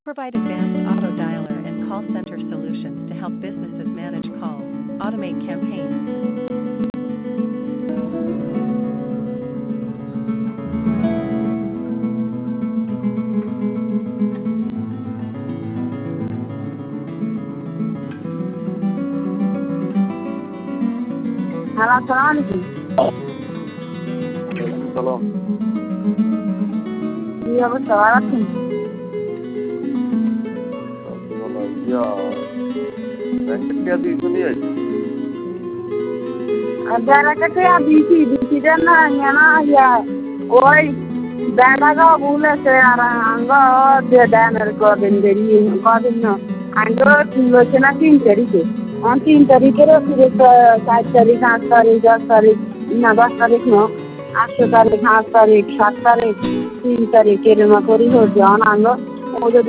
Provide advanced auto dialer and call center solutions to help businesses manage calls, automate campaigns. Hello, আসসালামু আলাইকুম। ওয়ালাইকুম সালাম। কি অবস্থা, ভালো আছেন? বলো, ব্যাংকের টিয়া দিয়েছো নিয়ে আইছি। বেড়াকে দিছি না ওই বেড়াগা বলেছে আর আঙ্গ দেনের কদিন দেরি কদিন না আঙ্গ বলছে না 3 তারিখে 3 তারিখের 4 তারিখ 8 তারিখ 10 তারিখ না 10 তারিখ ন 8 তারিখ 8 তারিখ 7 তারিখ 3 তারিখ এরকম করি হচ্ছে আঙ্গ ও যদি